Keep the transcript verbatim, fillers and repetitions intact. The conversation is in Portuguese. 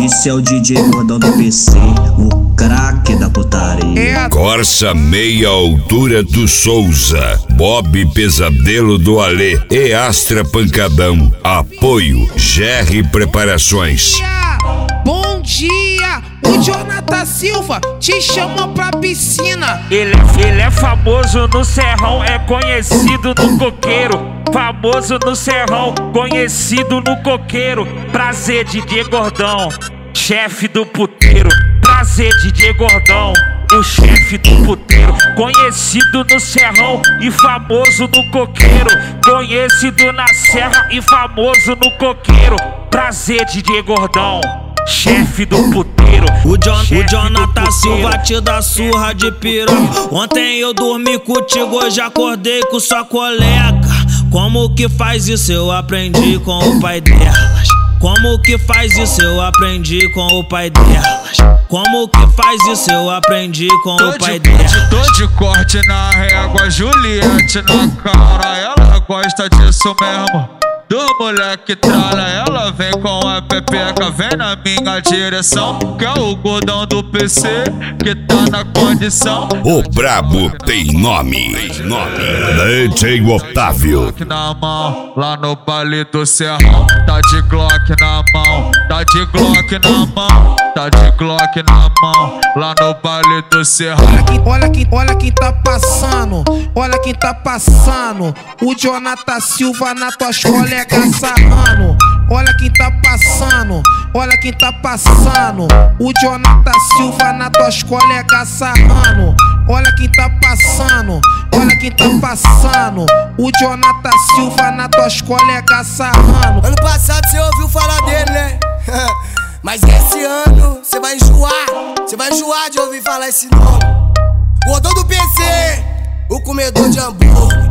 Esse é o D J Gordão do P C, o craque da putaria. Corsa meia altura do Souza, Bob Pesadelo do Alê e Astra Pancadão. Apoio G R Preparações. Bom dia, o Jonathan Silva te chama pra piscina. Ele, ele é famoso no Serrão, é conhecido no coqueiro. Famoso no Serrão, conhecido no coqueiro. Prazer, D J Gordão, chefe do puteiro. Prazer, D J Gordão, o chefe do puteiro. Conhecido no Serrão e famoso no coqueiro. Conhecido na Serra e famoso no coqueiro. Prazer, D J Gordão, chefe do puteiro. O, John, o Jonathan Silva te dá surra de piroca. Ontem eu dormi contigo, hoje acordei com sua colega. Como que faz isso? Eu aprendi com o pai delas. Como que faz isso? Eu aprendi com o pai delas. Como que faz isso? Eu aprendi com tô o pai de delas. Tô de corte na régua, Juliette na cara. Ela gosta disso mesmo, do moleque tralha. Ela vem com a pepeca, vem na minha direção. Que é o gordão do P C, que tá na condição. O brabo tem nome, tem nome. D J Otávio. Glock na mão, lá no baile do Serrão. Tá de Glock na mão, tá de Glock na mão. Tá de Glock na mão, lá no baile do Serrão. Olha quem, olha quem, olha quem tá passando, olha quem tá passando. O Jonathan Silva na tuas colegas sarrando. Olha quem tá passando, olha quem tá passando. O Jonathan Silva na tuas colegas sarrando. Olha quem tá passando, olha quem tá passando. O Jonathan Silva na tuas colegas sarrando. Ano passado cê ouviu falar dele, né? Mas esse ano cê vai enjoar, cê vai enjoar de ouvir falar esse nome. Gordão do P C, o comedor de hambúrguer.